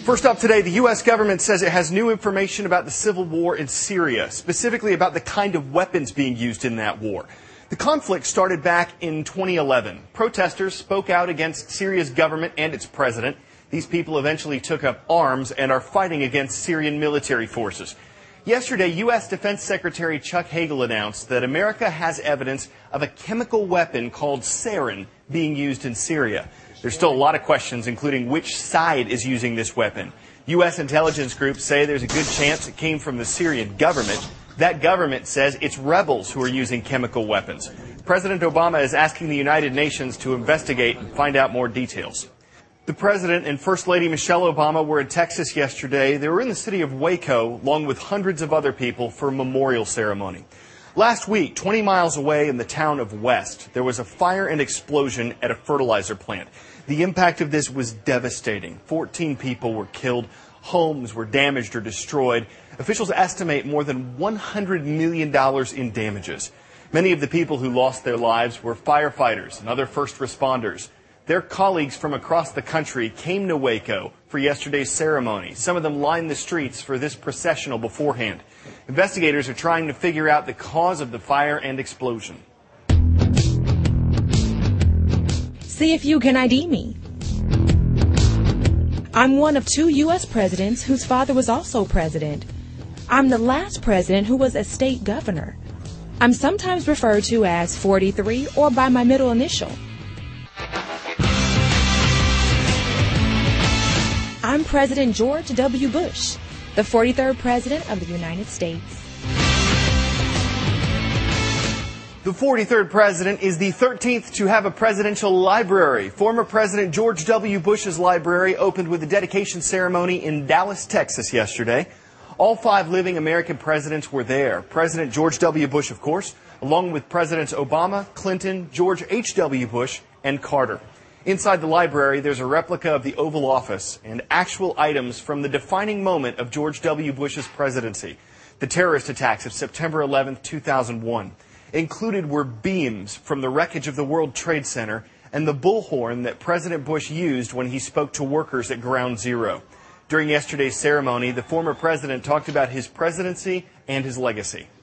First up today, the U.S. government says it has new information about the civil war in Syria, specifically about the kind of weapons being used in that war. The conflict started back in 2011. Protesters spoke out against Syria's government and its president. These people eventually took up arms and are fighting against Syrian military forces. Yesterday, U.S. Defense Secretary Chuck Hagel announced that America has evidence of a chemical weapon called sarin being used in Syria. There's still a lot of questions, including which side is using this weapon. U.S. intelligence groups say there's a good chance it came from the Syrian government. That government says it's rebels who are using chemical weapons. President Obama is asking the United Nations to investigate and find out more details. The President and First Lady Michelle Obama were in Texas yesterday. They were in the city of Waco, along with hundreds of other people, for a memorial ceremony. Last week, 20 miles away in the town of West, there was a fire and explosion at a fertilizer plant. The impact of this was devastating. 14 people were killed. Homes were damaged or destroyed. Officials estimate more than $100 million in damages. Many of the people who lost their lives were firefighters and other first responders. Their colleagues from across the country came to Waco for yesterday's ceremony. Some of them lined the streets for this processional beforehand. Investigators are trying to figure out the cause of the fire and explosion. See if you can ID me. I'm one of 2 U.S. presidents whose father was also president. I'm the last president who was a state governor. I'm sometimes referred to as 43 or by my middle initial. I'm President George W. Bush, the 43rd President of the United States. The 43rd President is the 13th to have a presidential library. Former President George W. Bush's library opened with a dedication ceremony in Dallas, Texas yesterday. All 5 living American presidents were there. President George W. Bush, of course, along with Presidents Obama, Clinton, George H.W. Bush, and Carter. Inside the library, there's a replica of the Oval Office and actual items from the defining moment of George W. Bush's presidency, the terrorist attacks of September 11, 2001. Included were beams from the wreckage of the World Trade Center and the bullhorn that President Bush used when he spoke to workers at Ground Zero. During yesterday's ceremony, the former president talked about his presidency and his legacy.